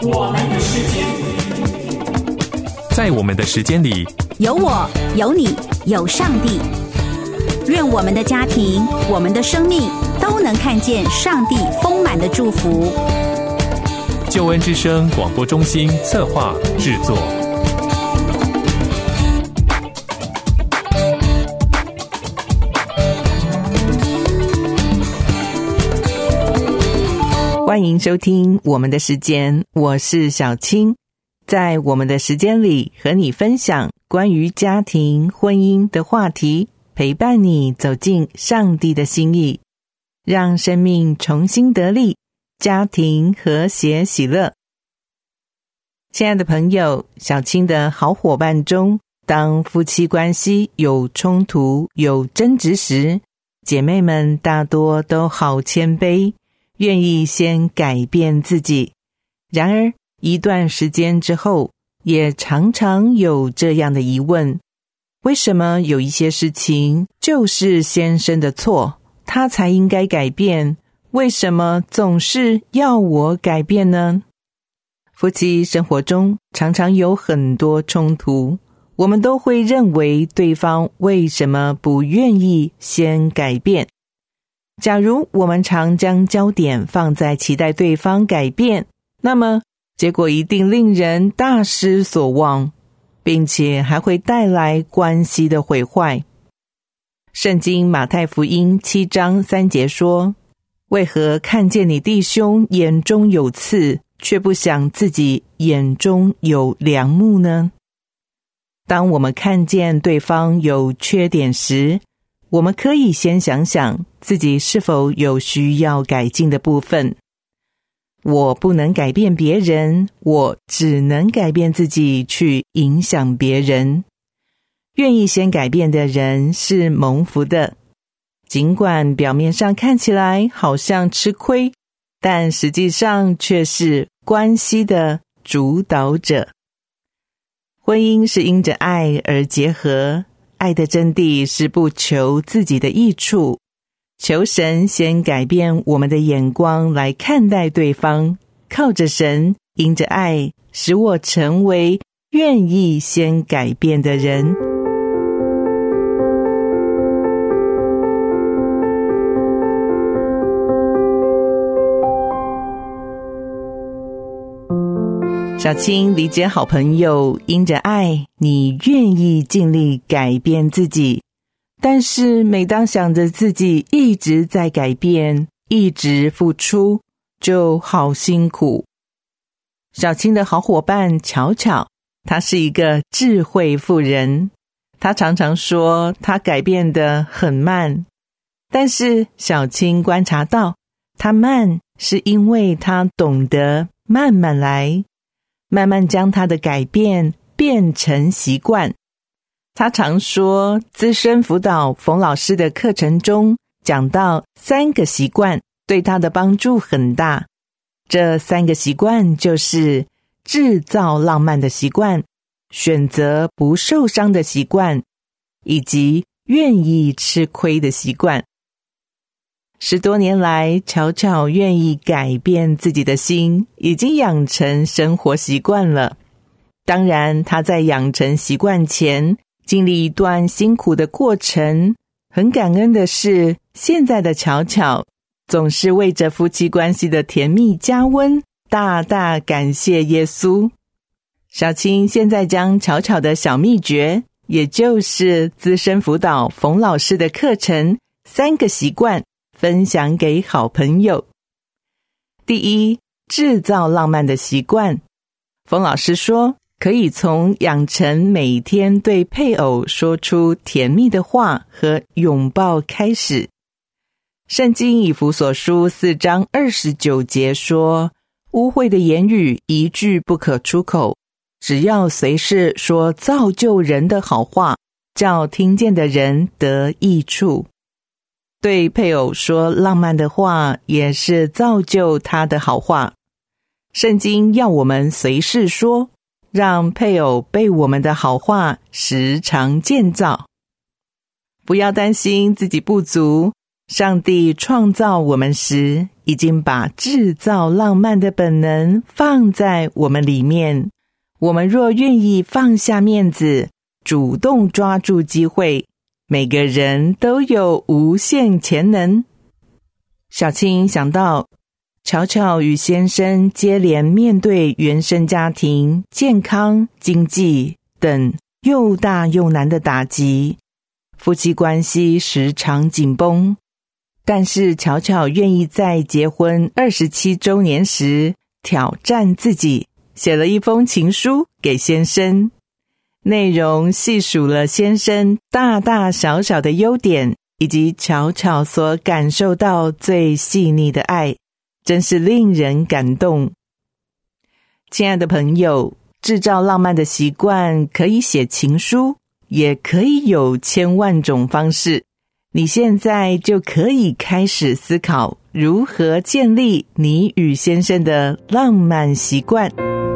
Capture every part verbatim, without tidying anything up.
我们的时间， 在我们的时间里， 有我，有你，有上帝。愿我们的家庭，我们的生命都能看见上帝丰满的祝福。 救恩之声广播中心策划制作。 欢迎收听我们的时间，我是小青。在我们的时间里，和你分享关于家庭、婚姻的话题，陪伴你走进上帝的心意，让生命重新得力，家庭和谐喜乐。亲爱的朋友，小青的好伙伴中，当夫妻关系有冲突、有争执时，姐妹们大多都好谦卑，愿意先改变自己。然而一段时间之后，也常常有这样的疑问，为什么有一些事情就是先生的错，他才应该改变，为什么总是要我改变呢？夫妻生活中常常有很多冲突，我们都会认为对方为什么不愿意先改变。假如我们常将焦点放在期待对方改变，那么结果一定令人大失所望，并且还会带来关系的毁坏。圣经马太福音七章三节说，为何看见你弟兄眼中有刺，却不想自己眼中有梁木呢？当我们看见对方有缺点时，我们可以先想想自己是否有需要改进的部分。我不能改变别人，我只能改变自己去影响别人。愿意先改变的人是蒙福的，尽管表面上看起来好像吃亏，但实际上却是关系的主导者。婚姻是因着爱而结合，爱的真谛是不求自己的益处，求神先改变我们的眼光来看待对方，靠着神，因着爱，使我成为愿意先改变的人。小青理解好朋友，因着爱，你愿意尽力改变自己，但是每当想着自己一直在改变，一直付出，就好辛苦。小青的好伙伴巧巧，她是一个智慧妇人，她常常说她改变得很慢，但是小青观察到，她慢是因为她懂得慢慢来，慢慢将她的改变变成习惯。他常说，资深辅导冯老师的课程中讲到三个习惯对他的帮助很大。这三个习惯就是制造浪漫的习惯、选择不受伤的习惯，以及愿意吃亏的习惯。十多年来，巧巧愿意改变自己的心，已经养成生活习惯了。当然，他在养成习惯前经历一段辛苦的过程，很感恩的是，现在的巧巧总是为着夫妻关系的甜蜜加温，大大感谢耶稣。小青现在将巧巧的小秘诀，也就是资深辅导冯老师的课程三个习惯，分享给好朋友。第一，制造浪漫的习惯。冯老师说，可以从养成每天对配偶说出甜蜜的话和拥抱开始。圣经以弗所书四章二十九节说，污秽的言语一句不可出口，只要随时说造就人的好话，叫听见的人得益处。对配偶说浪漫的话，也是造就他的好话。圣经要我们随时说，让配偶被我们的好话时常建造。不要担心自己不足， 上帝创造我们时，已经把制造浪漫的本能放在我们里面。我们若愿意放下面子，主动抓住机会，每个人都有无限潜能。小青想到，巧巧与先生接连面对原生家庭、健康、经济等又大又难的打击，夫妻关系时常紧绷。但是巧巧愿意在结婚二十七周年时挑战自己，写了一封情书给先生，内容细数了先生大大小小的优点，以及巧巧所感受到最细腻的爱，真是令人感动。亲爱的朋友，制造浪漫的习惯可以写情书，也可以有千万种方式。你现在就可以开始思考如何建立你与先生的浪漫习惯。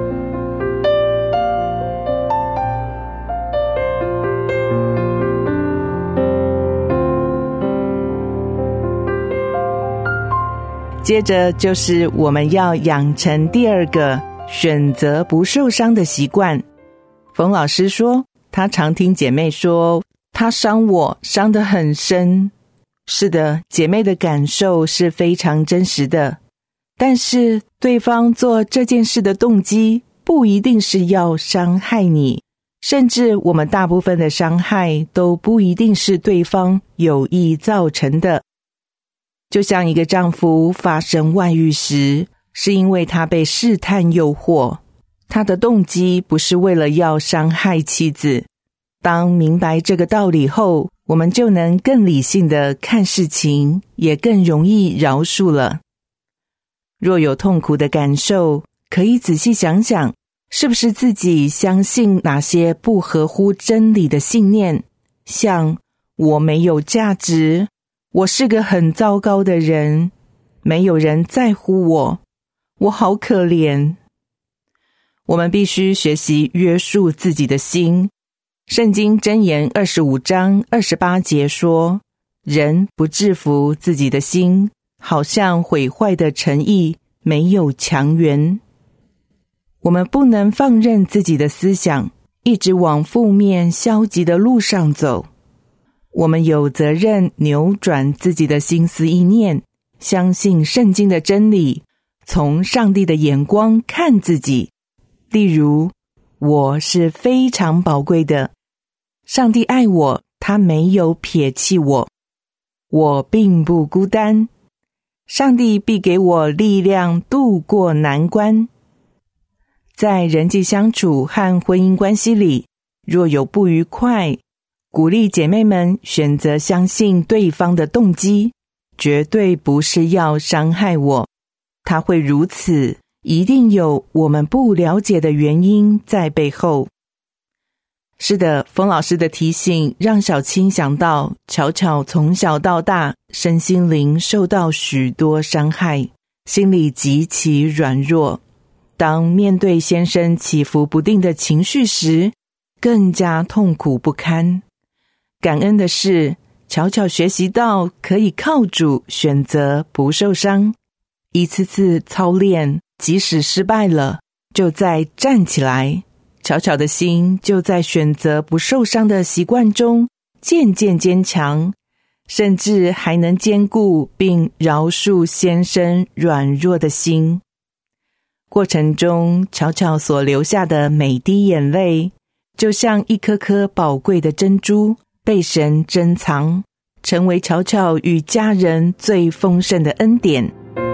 接着就是我们要养成第二个选择不受伤的习惯。冯老师说，他常听姐妹说，他伤我伤得很深。是的，姐妹的感受是非常真实的，但是对方做这件事的动机不一定是要伤害你，甚至我们大部分的伤害都不一定是对方有意造成的。就像一个丈夫发生外遇时，是因为他被试探诱惑，他的动机不是为了要伤害妻子。当明白这个道理后，我们就能更理性地看事情，也更容易饶恕了。若有痛苦的感受，可以仔细想想，是不是自己相信哪些不合乎真理的信念，像我没有价值，我是个很糟糕的人，没有人在乎我，我好可怜。我们必须学习约束自己的心。圣经箴言二十五章二十八节说，人不制服自己的心，好像毁坏的城邑，没有墙垣。我们不能放任自己的思想一直往负面消极的路上走，我们有责任扭转自己的心思意念，相信圣经的真理，从上帝的眼光看自己。例如，我是非常宝贵的，上帝爱我，他没有撇弃我，我并不孤单，上帝必给我力量度过难关。在人际相处和婚姻关系里，若有不愉快，鼓励姐妹们选择相信对方的动机，绝对不是要伤害我，他会如此，一定有我们不了解的原因在背后。是的，冯老师的提醒让小青想到，巧巧从小到大身心灵受到许多伤害，心里极其软弱。当面对先生起伏不定的情绪时，更加痛苦不堪。感恩的是，巧巧学习到可以靠主选择不受伤，一次次操练，即使失败了，就再站起来。巧巧的心就在选择不受伤的习惯中渐渐坚强，甚至还能兼顾并饶恕先生软弱的心。过程中，巧巧所流下的每滴眼泪，就像一颗颗宝贵的珍珠，被神珍藏，成为巧巧与家人最丰盛的恩典。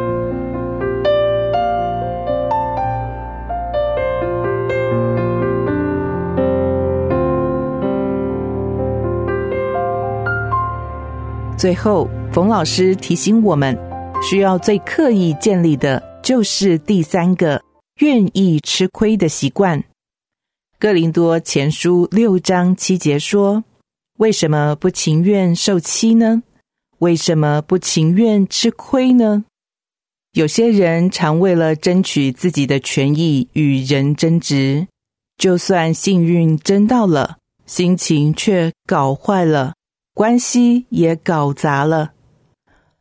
最后，冯老师提醒我们，需要最刻意建立的就是第三个愿意吃亏的习惯。哥林多前书六章七节说，为什么不情愿受欺呢？为什么不情愿吃亏呢？有些人常为了争取自己的权益与人争执，就算幸运争到了，心情却搞坏了，关系也搞砸了。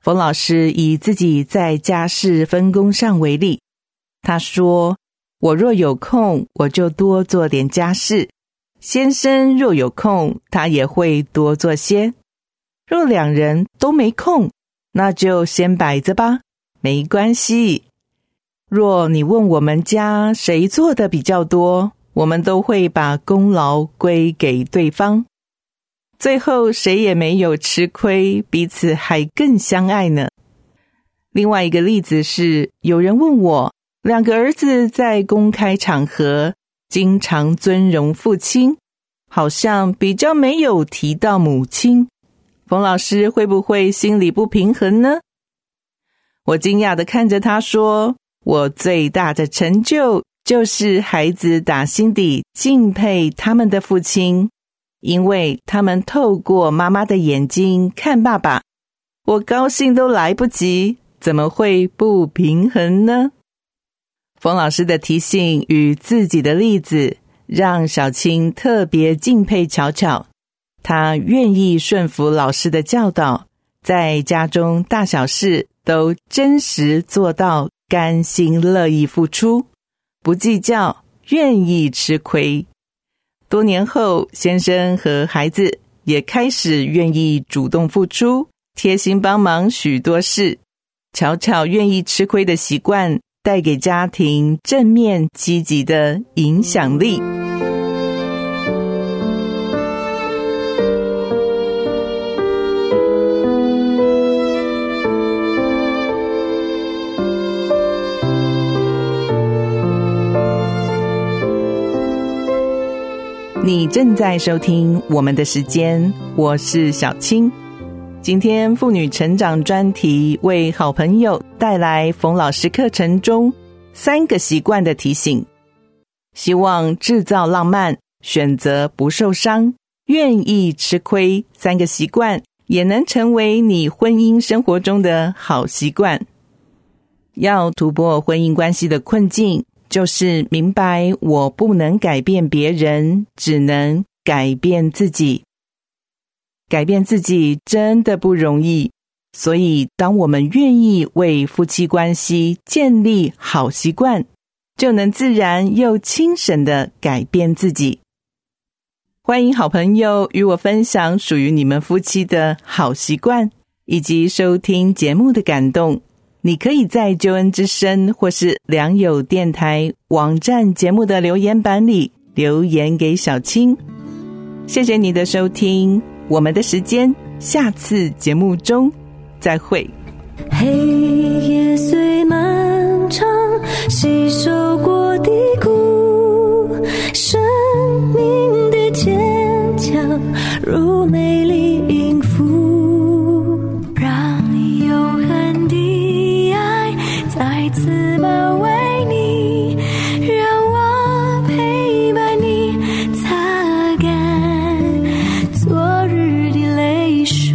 冯老师以自己在家事分工上为例，他说，我若有空，我就多做点家事，先生若有空，他也会多做些。若两人都没空，那就先摆着吧，没关系。若你问我们家谁做的比较多，我们都会把功劳归给对方，最后谁也没有吃亏，彼此还更相爱呢。另外一个例子是，有人问我，两个儿子在公开场合经常尊荣父亲，好像比较没有提到母亲，冯老师会不会心里不平衡呢？我惊讶地看着他说，我最大的成就就是孩子打心底敬佩他们的父亲，因为他们透过妈妈的眼睛看爸爸，我高兴都来不及，怎么会不平衡呢？冯老师的提醒与自己的例子，让小青特别敬佩巧巧，她愿意顺服老师的教导，在家中大小事都真实做到甘心乐意付出，不计较，愿意吃亏。多年后，先生和孩子也开始愿意主动付出，贴心帮忙许多事。巧巧愿意吃亏的习惯，带给家庭正面积极的影响力。你正在收听我们的时间，我是小青。今天妇女成长专题为好朋友带来冯老师课程中三个习惯的提醒，希望制造浪漫，选择不受伤，愿意吃亏，三个习惯也能成为你婚姻生活中的好习惯。要突破婚姻关系的困境，就是明白我不能改变别人，只能改变自己。改变自己真的不容易，所以当我们愿意为夫妻关系建立好习惯，就能自然又轻省地改变自己。欢迎好朋友与我分享属于你们夫妻的好习惯，以及收听节目的感动。你可以在救恩之声或是良友电台网站节目的留言板里留言给小青。谢谢你的收听，我们的时间下次节目中再会。 黑夜虽漫长，吸收过低谷，生命的坚强如美丽音符，让永恒的爱再次包围你，让我陪伴你擦干昨日的泪水。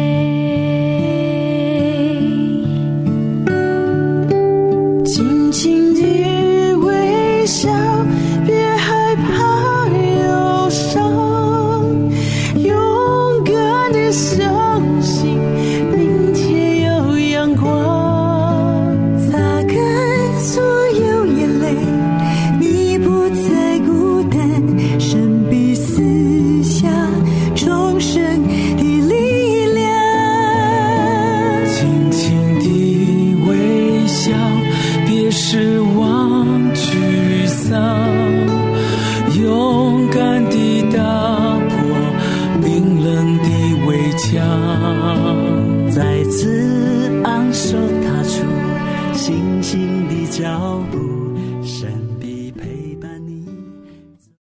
轻轻地微笑，别害怕忧伤，勇敢地相信明天有阳光，擦干所有眼泪，你不再孤单，神笔撕下重生的力量。轻轻地微笑，别失望沮丧，勇敢地打破冰冷的围墙，再次昂首踏出信心的脚步。